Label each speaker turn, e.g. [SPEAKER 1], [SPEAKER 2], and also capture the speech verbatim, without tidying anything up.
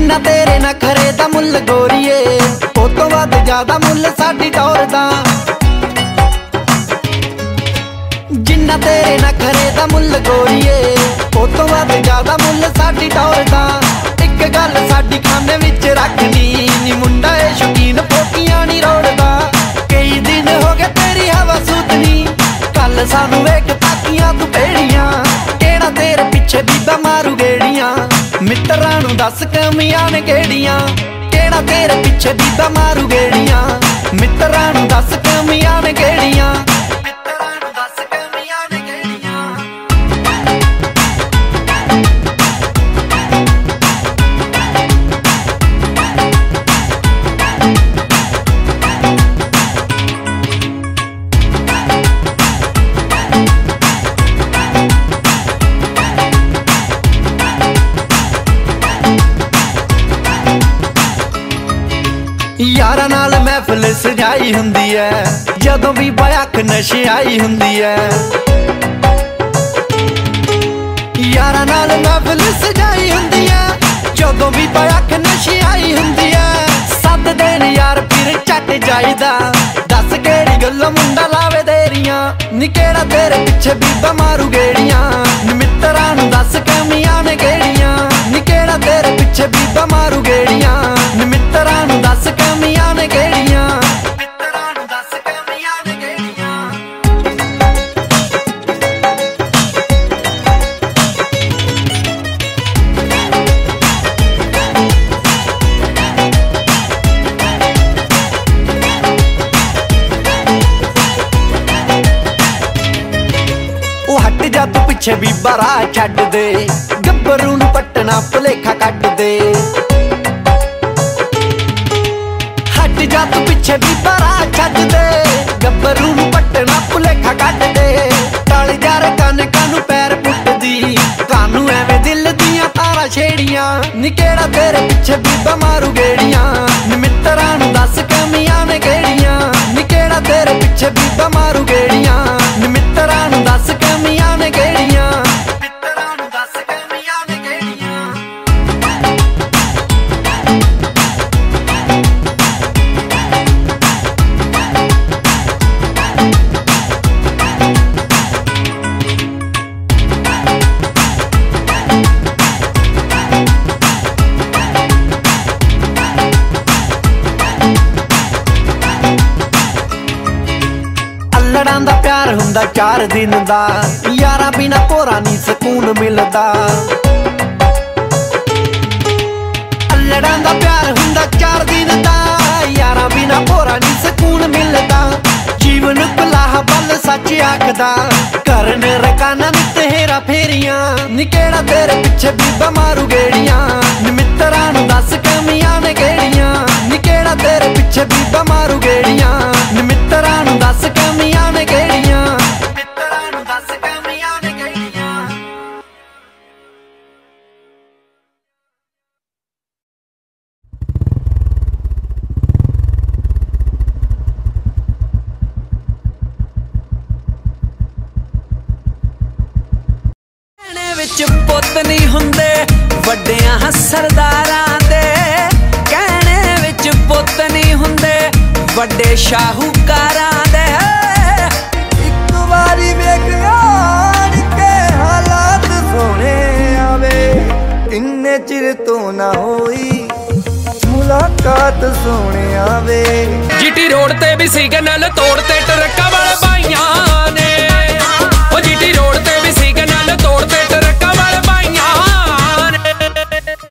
[SPEAKER 1] जिन्ना तेरे नखरे दा मुल गोरीए ओ तो वध ज्यादा मुल साडी टौर दा। जिन्ना तेरे नखरे दा मुल गोरीए ओ तो वध ज्यादा मुल साडी टौर दा। इक गल साडी खाने विच रखनी नी मुंडा ए शौकीन फोकियां नी रोड़दा। कई दिन हो गए तेरी हवा सूतनी कल सानू वेख ताकियां तू पेड़ियां। केड़ा तेरे पिछे बीबा मारू गेड़ियां मित्तरां नू दस कमियां ने केड़ियां। केड़ा तेरे पिछे बीबा मारू गेड़ियां मित्तरां नू दस कमियां ने केड़ियां। यारां नाल महफिल सजाई हुंदी है जदों भी बयाक नशे आई हुंदी है। यारां नाल महफिल सजाई हुंदी है जदों भी बयाक नशे आई हुंदी है। सद दिन यार फिर झट जाईदा दस केड़ी गल्लां मुंडा लावे देरियां। नी केड़ा तेरे पिछे बीबा मारू गेड़ियां मित्तरां नू दस कमियां ने केड़ियां। नी केड़ा तेरे पिछे बीबा मारू गेड़ियां मित्तरां नू दस कमियां ने केड़ियां। मित्तरां नू दस कमियां ने केड़ियां। ओ हट जा तू पिछे बीबा राह छड्ड दे गब्बरू नू पटना भुलेखा कट दे। हट जा तू पिछे बीबा राह छड्ड दे गब्बरू नू पटना भुलेखा कट दे। टल यार कन कानू पैर पुटदी कानू एवें दिल दियां तारां छेड़ियां। नी केड़ा तेरे पिछे बीबा मारू गेड़ियां मित्तरां नू दस कमियां ने केड़ियां। नी केड़ा तेरे पिछे बीबा मारू गेड़ियां मित्तरां नू दस कमियां ने केड़ियां। मित्तरां नू दस कमियां ने केड़ियां। लड़ां दा प्यार हुंदा चार दिन दा यारां बिना भोरा नी सकून मिलदा। लड़ां दा प्यार हुंदा चार दिन दा यारां बिना भोरा नी सकून मिलदा। जीवन भुलाह बल सच आखदा करन रकाना नित हेरा फेरियां। नी केड़ा तेरे पिछे बीबा मारू गेड़ियां मित्तरां नू दस कमियां ने केड़ियां। नी केड़ा तेरे पिछे बीबा मारू गेड़ियां मित्तरां नू दस कमियां ने केड़ियां। मित्तरां नू दस कमियां ने केड़ियां। कहने विच पुत्त नहीं हुंदे वड्डियां सरदारां दे। कहने विच पुत्त नहीं हुंदे वड्डे शाहूकारां दे।
[SPEAKER 2] इक वारी वेख आण के हालात सोने आवे इन्ने चिर तो ना होई मुलाकात सोने आवे।
[SPEAKER 3] जीटी रोड ते भी सिग्नल तोड़ते ट्रक